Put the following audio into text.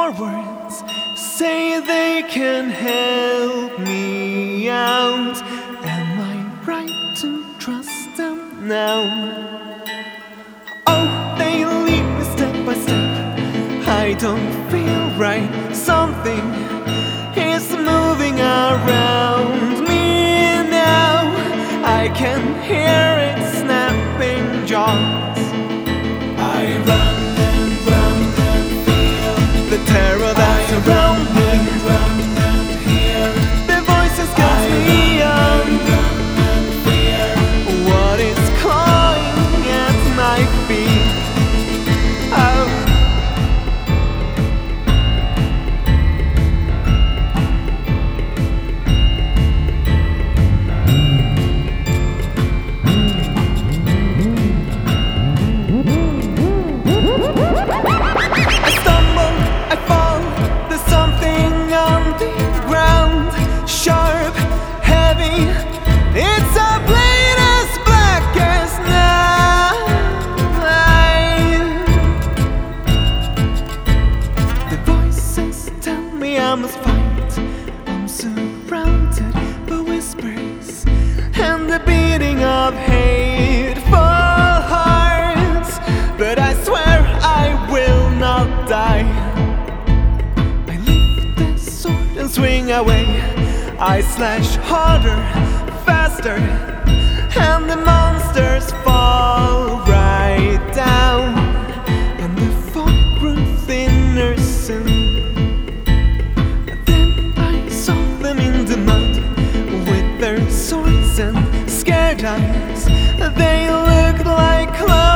forwards, say they can help me out. Am I right to trust them now? Oh, they lead me step by step. I don't feel right. Something is moving around me now. I can hear it snapping jaws. I run and run and feel the terror that's around me. Run and hear the voices got me on. And fear what is clawing at my feet. Oh. It's a blade as black as night. The voices tell me I must fight. I'm surrounded by whispers and the beating of hateful hearts. But I swear I will not die. I lift the sword and swing away. I slash harder, faster, and the monsters fall right down. And the fog grew thinner soon. Then I saw them in the mud with their swords and scared eyes. They looked like clowns.